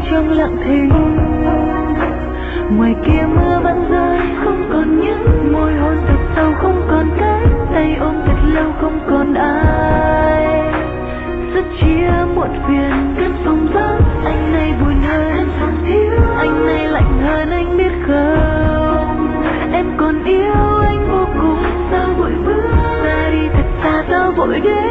trong lặng thinh. Ngoài kia mưa vẫn rơi, không còn những môi hôn thật sâu, không còn cái tay ôm thật lâu, không còn ai. Rất chia muộn phiền căn phòng vắng, anh này buồn hơn, anh này lạnh hơn, anh biết không? Em còn yêu anh vô cùng, sao vội bước ra đi thật xa, sao vội đến